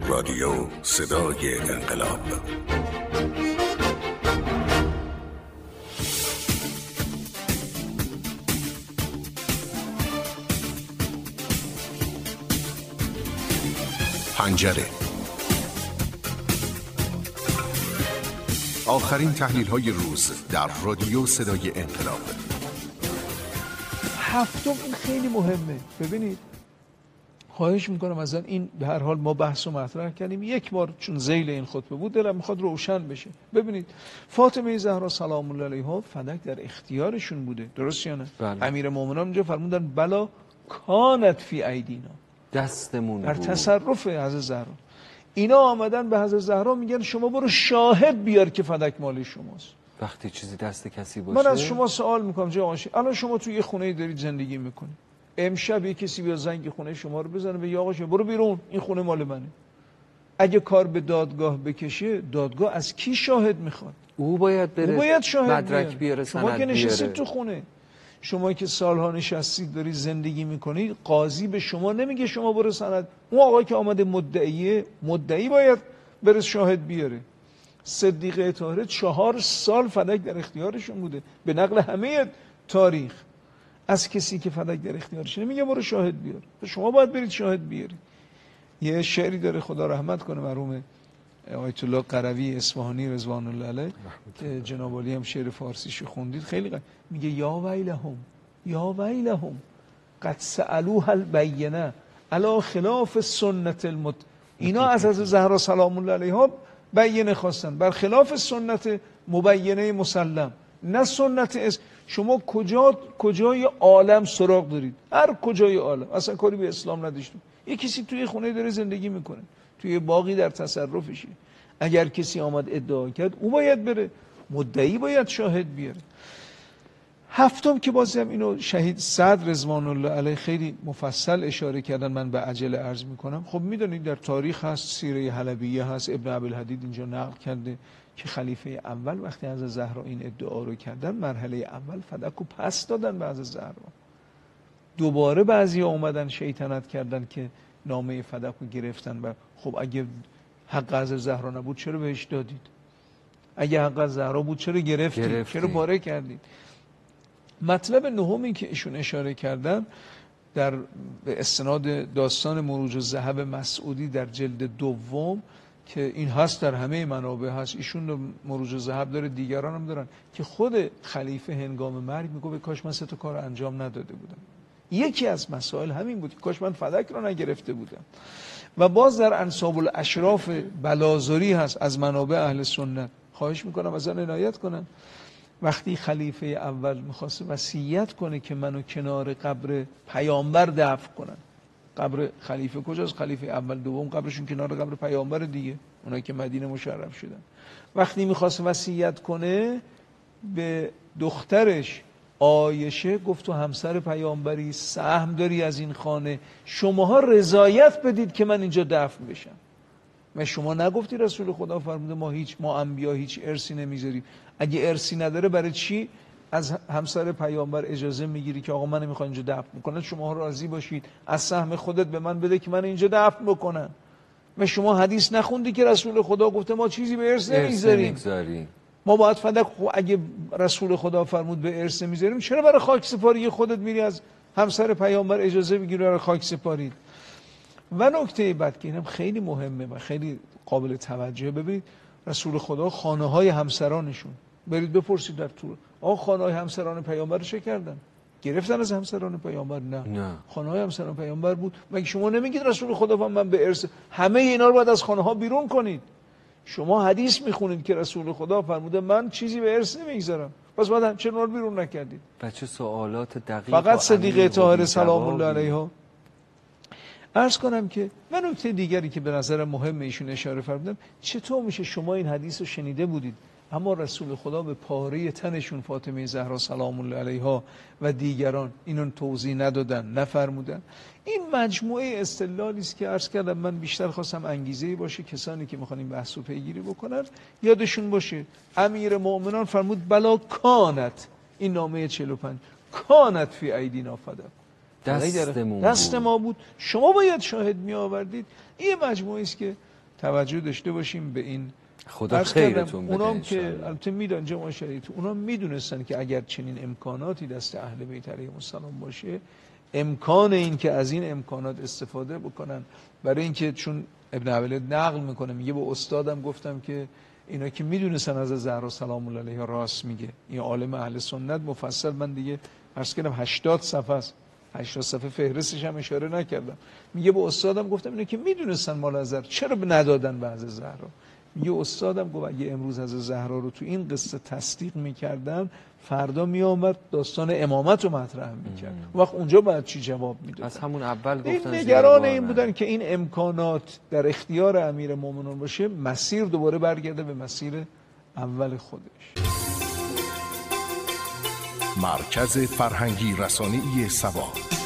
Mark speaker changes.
Speaker 1: رادیو صدای انقلاب. پنجره. آخرین تحلیل‌های روز در رادیو صدای انقلاب.
Speaker 2: هفتم، این خیلی مهمه. ببینید، خواهش میکنم از این به هر حال ما بحث و مطرح کردیم یک بار، چون ذیل این خطبه بود دلم میخواد روشن بشه. ببینید، فاطمه زهرا سلام الله علیها فدک در اختیارشون بوده، درست یا نه؟ امیر مومنان اونجا فرمودن بلا کانت فی ایدینا،
Speaker 3: دستمون
Speaker 2: در تصرف حضرت زهرا. اینا آمدن به حضرت زهرا میگن شما برو شاهد بیار که فدک مال شماست.
Speaker 3: وقتی چیزی دست کسی باشه،
Speaker 2: من از شما سوال میکنم جناب آقا، الان شما توی یه خونه دارید زندگی میکنید، امشب یه کسی بیا زنگ خونه شما رو بزنه بگه آقا برو بیرون، این خونه مال منه. اگه کار به دادگاه بکشه، دادگاه از کی شاهد میخواد؟
Speaker 3: او باید بره،
Speaker 2: او باید شاهد
Speaker 3: مدرک بیاره،
Speaker 2: شما که نشستید تو خونه، شما که سالها نشستید دارید زندگی میکنید، قاضی به شما نمیگه شما برو سند. اون آقا که آمده مدعی باید بره شاهد بیاره. صدیقه طاهره 4 سال فدک در اختیارشون بوده به نقل همه تاریخ. از کسی که فدک در اختیارشه نمیگه برو شاهد بیار، شما باید برید شاهد بیارید. یه شعری داره، خدا رحمت کنه مرحوم آیت الله قروی اصفهانی رضوان الله علیه که جناب عالی هم شعر فارسیشو خوندید، خیلی میگه یا ویلهم قد سألوها البینه علی خلاف سنت اینا از حضرت زهرا سلام الله علیها بیانه خواستن بر خلاف سنت مبینه مسلم، نه سنت شما کجای عالم سراغ دارید؟ هر کجای عالم، اصلا کاری به اسلام نداشتیم. یه کسی توی خونه داره زندگی میکنه، توی باغی در تصرفشه، اگر کسی آمد ادعا کرد او باید بره، مدعی باید شاهد بیاره. هفتم که بازی هم اینو شهید صدر رضوان الله علیه خیلی مفصل اشاره کردن، من به عجله عرض میکنم. خب میدونید در تاریخ هست، سیره حلبیه هست، ابن ابوالحدید اینجا نقل کرده که خلیفه اول وقتی حضرت زهرا این ادعا رو کردن، مرحله اول فدک رو پس دادن به حضرت زهرا. دوباره بعضیا اومدن شیطنت کردن که نامه فدک رو گرفتن و خب اگه حق حضرت زهرا نبود چرا بهش دادید؟ اگه حق زهرا بود چرا گرفتید؟ چرا باره کردید؟ مطلب نهمی که ایشون اشاره کردن در به استناد داستان مروج الذهب مسعودی در جلد 2 که این هست، در همه منابع هست، ایشون مروج الذهب داره، دیگران هم دارن، که خود خلیفه هنگام مرگ میگه کاش من 3 تا کار انجام نداده بودم. یکی از مسائل همین بود که کاش من فدک رو نگرفته بودم. و باز در انساب الاشراف بلازری هست از منابع اهل سنت، خواهش میکنم از آن عنایت کنن. وقتی خلیفه اول میخواست وصیت کنه که منو کنار قبر پیامبر دفن کنن، قبر خلیفه کجاست؟ خلیفه اول دوم قبرشون کنار قبر پیامبر دیگه، اونایی که مدینه مشرف شدن. وقتی میخواست وصیت کنه به دخترش عایشه گفت تو همسر پیامبری، سهم داری از این خانه، شماها رضایت بدید که من اینجا دفن بشم. ما شما نگفتی رسول خدا فرموده ما انبیا هیچ ارثی نمیذاریم؟ اگه ارثی نداره برای چی از همسر پیامبر اجازه میگیری که آقا من نمیخوام اینجا دفن بکنم، شما راضی باشید از سهم خودت به من بده که من اینجا دفن بکنم؟ ما شما حدیث نخوندی که رسول خدا گفته ما چیزی به ارث نمیذاریم؟ ما باید فدک، اگه رسول خدا فرمود به ارث نمیذاریم، چرا برای خاک سپاری خودت میری از همسر پیامبر اجازه بگیری برای خاک سپاری؟ و نکته بعد که اینم خیلی مهمه و خیلی قابل توجه، ببینید رسول خدا خانه های همسرانشون، برید بپرسید در طور آقا خانه های همسران پیامبر چه کردن؟ گرفتن از همسران پیامبر؟ نه. خانه های همسران پیامبر بود. مگه شما نمیگید رسول خدا فرمود من به ارث همه اینا رو باید از خانه ها بیرون کنید؟ شما حدیث میخونید که رسول خدا فرموده من چیزی به ارث نمیگذارم، پس بعد چرا رو بیرون نکردید؟
Speaker 3: بچه سوالات دقیق
Speaker 2: فقط صدیقه طاهره سلام الله علیها. عرض کنم که و نکته دیگری که به نظر مهم ایشون اشاره فرمودن، چطور میشه شما این حدیث رو شنیده بودید اما رسول خدا به پاره تنشون فاطمه زهرا سلام الله علیها و دیگران اینون توضیح ندادن، نفرمودن؟ این مجموعه استدلالی است که عرض کردم من بیشتر خواستم انگیزه‌ای باشه کسانی که می‌خوان این بحث رو پیگیری بکنن یادشون باشه امیر مومنان فرمود بلا کانت، این نامه 45 کانت فی ایدینا فدک، دست ما بود، شما باید شاهد می آوردید. این مجموعه است که توجه داشته باشیم به این.
Speaker 3: خدا
Speaker 2: عرض کردم
Speaker 3: خیرتون بده
Speaker 2: اونام که
Speaker 3: انشالله.
Speaker 2: البته میدونن جماعت شریعت، اونام میدونستن که اگر چنین امکاناتی دست اهل بیت علیهم السلام باشه، امکان این که از این امکانات استفاده بکنن. برای اینکه چون ابن ابی‌العز نقل میکنه، میگه با استادم گفتم که اینا که میدونستن از زهرا سلام الله علیها راست میگه، این عالم اهل سنت مفصل، من دیگه عرض کردم 80 صفحه است، 80 صفحه فهرستش هم اشاره نکردم. میگه با استادم گفتم اینا که میدونستن مال از زهرا چرا ندادن به از زهرا. میگه استادم گفت اگه امروز از زهرا رو تو این قصه تصدیق میکردن، فردا میآمد داستان امامت رو مطرح میکرد، وقت اونجا باید چی جواب میداد؟
Speaker 3: از همون اول
Speaker 2: این
Speaker 3: گفتن
Speaker 2: نگران این بودن که این امکانات در اختیار امیرالمومنین باشه، مسیر دوباره برگرده به مسیر اول خودش.
Speaker 1: مرکز فرهنگی رسانه‌ای سبا.